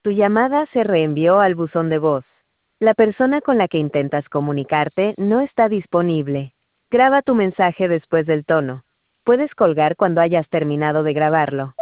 Tu llamada se reenvió al buzón de voz. La persona con la que intentas comunicarte no está disponible. Graba tu mensaje después del tono. Puedes colgar cuando hayas terminado de grabarlo.